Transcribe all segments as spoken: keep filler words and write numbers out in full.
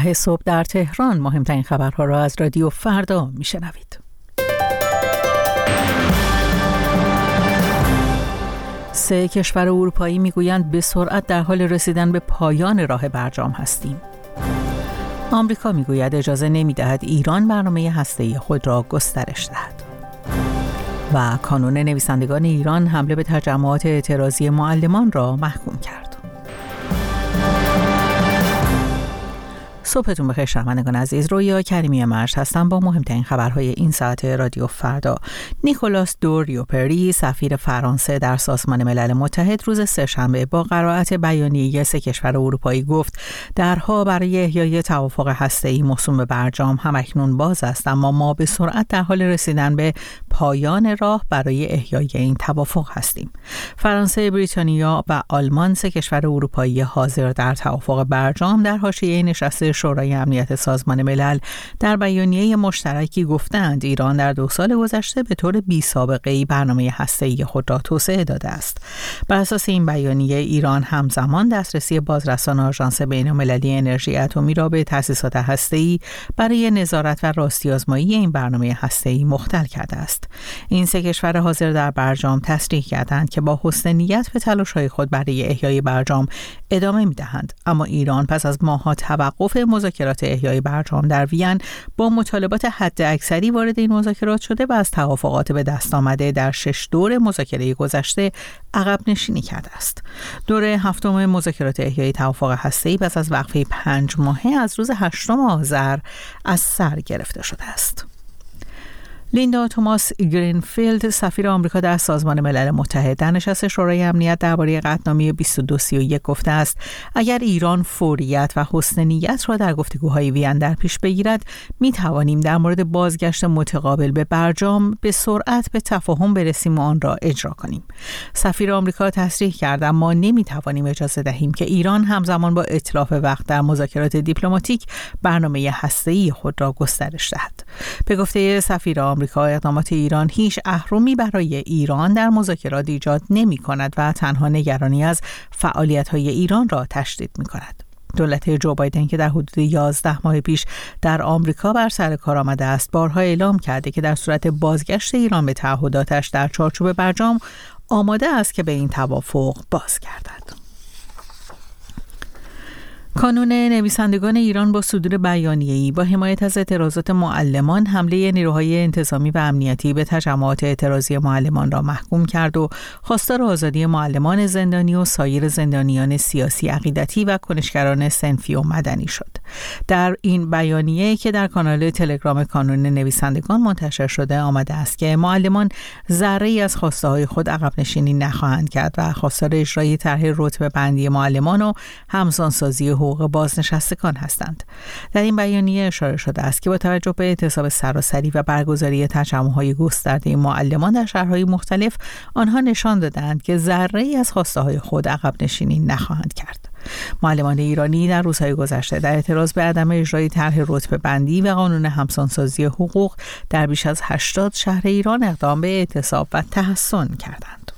ده صبح در تهران مهمترین خبرها را از رادیو فردا میشنوید. سه کشور اروپایی میگویند به سرعت در حال رسیدن به پایان راه برجام هستیم. آمریکا میگوید اجازه نمیدهد ایران برنامه هسته‌ای خود را گسترش دهد. و کانون نویسندگان ایران حمله به تجمعات اعتراضی معلمان را محکوم کرد. صبحتون بخیر شنوندگان عزیز، رویا کریمی مرج هستم با مهمترین خبرهای این ساعت رادیو فردا. نیکولاس دو ریوپری سفیر فرانسه در سازمان ملل متحد روز سه‌شنبه با قرائت بیانیه سه کشور اروپایی گفت درها برای احیای توافق هسته‌ای موسوم به برجام همکنون باز است، اما ما به سرعت در حال رسیدن به پایان راه برای احیای این توافق هستیم. فرانسه، بریتانیا و آلمان سه کشور اروپایی حاضر در توافق برجام در حاشیه نشست شورای امنیت سازمان ملل در بیانیه مشترکی گفتند ایران در دو سال گذشته به طور بی‌سابقه‌ای برنامه هسته‌ای خود را توسعه داده است. بر اساس این بیانیه ایران همزمان دسترسی بازرسان آژانس بین‌المللی انرژی اتمی را به تأسیسات هسته‌ای برای نظارت و راستی‌آزمایی این برنامه هسته‌ای مختل کرده است. این سه کشور حاضر در برجام تصریح کردند که با حسن نیت به تلاش‌های خود برای احیای برجام ادامه می‌دهند، اما ایران پس از ماه‌ها توقف مذاکرات احیای برجام در وین با مطالبات حداکثری وارد این مذاکرات شده و از توافقات به دست آمده در شش دور مذاکره گذشته عقب نشینی کرده است. دوره هفتم مذاکرات احیای توافق هسته‌ای پس از وقفه پنج ماهه از روز هشتم آذر از سر گرفته شده است. لیندا توماس گرینفیلد سفیر آمریکا در سازمان ملل متحد در نشست شورای امنیت درباره قطعنامه بیست و دو سی و یک گفته است اگر ایران فوریت و حسن نیت را در گفتگوهای وین در پیش بگیرد می توانیم در مورد بازگشت متقابل به برجام به سرعت به تفاهم برسیم و آن را اجرا کنیم. سفیر آمریکا تصریح کرد ما نمی توانیم اجازه دهیم که ایران همزمان با اتلاف وقت در مذاکرات دیپلماتیک برنامه هسته‌ای خود را گسترش دهد. به گفته سفیر آمریکا اقدامات ایران هیچ اهرمی برای ایران در مذاکرات ایجاد نمی کند و تنها نگرانی از فعالیت‌های ایران را تشدید می کند. دولت جو بایدن که در حدود یازده ماه پیش در آمریکا بر سر کار آمده است، بارها اعلام کرده که در صورت بازگشت ایران به تعهداتش در چارچوب برجام آماده است که به این توافق بازگردد. کانون نویسندگان ایران با صدور بیانیه‌ای با حمایت از اعتراضات معلمان حمله نیروهای انتظامی و امنیتی به تجمعات اعتراضی معلمان را محکوم کرد و خواستار آزادی معلمان زندانی و سایر زندانیان سیاسی، عقیدتی و کنشگران صنفی و مدنی شد. در این بیانیه که در کانال تلگرام کانون نویسندگان منتشر شده آمده است که معلمان ذره‌ای از خواسته‌های خود عقب نشینی نخواهند کرد و خواستار اجرای طرح رتبه بندی معلمان و همسانسازی حقوق بازنشستگان هستند. در این بیانیه اشاره شده است که با توجه به اعتصاب سراسری و برگزاری تجمع‌های گسترده معلمان در شهرهای مختلف، آنها نشان دادند که ذره‌ای از خواسته‌های خود عقب نشینی نخواهند کرد. معلمان ایرانی در روزهای گذشته در اعتراض به عدم اجرای طرح رتبه بندی و قانون همسانسازی حقوق در بیش از هشتاد شهر ایران اقدام به اعتصاب و تحصن کردند.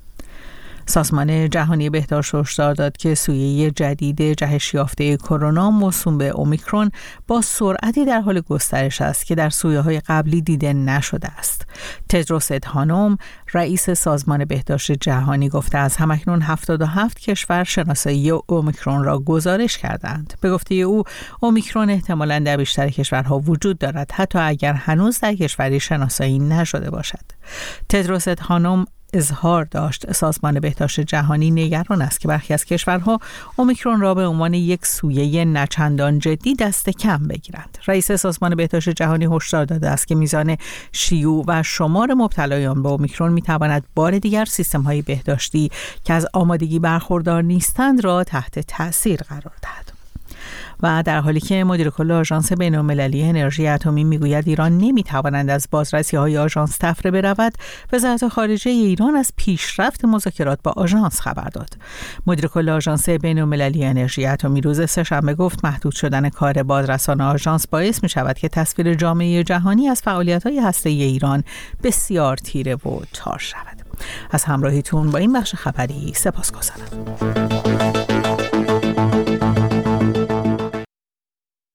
سازمان جهانی بهداشت هشدار داد که سویه جدید جهش یافته کرونا موسوم به اومیکرون با سرعتی در حال گسترش است که در سویه‌های قبلی دیده نشده است. تدروس ادهانوم رئیس سازمان بهداشت جهانی گفته از همکنون هفتاد و هفت کشور شناسایی اومیکرون را گزارش کردند. به گفته او اومیکرون احتمالاً در بیشتر کشورها وجود دارد، حتی اگر هنوز در کشوری شناسایی نشده باشد. تدروس ادهانوم اظهار داشت سازمان بهداشت جهانی نگران است که برخی از کشورها اومیکرون را به عنوان یک سویه نچندان جدی دست کم بگیرند. رئیس سازمان بهداشت جهانی هشدار داده است که میزان شیوع و شمار مبتلایان به اومیکرون میتواند بار دیگر سیستم‌های بهداشتی که از آمادگی برخوردار نیستند را تحت تأثیر قرار دهد. و در حالی که مدیر کل آژانس بین‌المللی انرژی اتمی میگوید ایران نمیتواند از بازرسی‌های آژانس تفره برود، وزارت خارجه ایران از پیشرفت مذاکرات با آژانس خبر داد. مدیر کل آژانس بین‌المللی انرژی اتمی روز سه‌شنبه گفت محدود شدن کار بازرسان آژانس باعث می‌شود که تصویر جامعه جهانی از فعالیت‌های هسته‌ای ایران بسیار تیره و تار شود. از همراهیتون با این بخش خبری سپاسگزارم.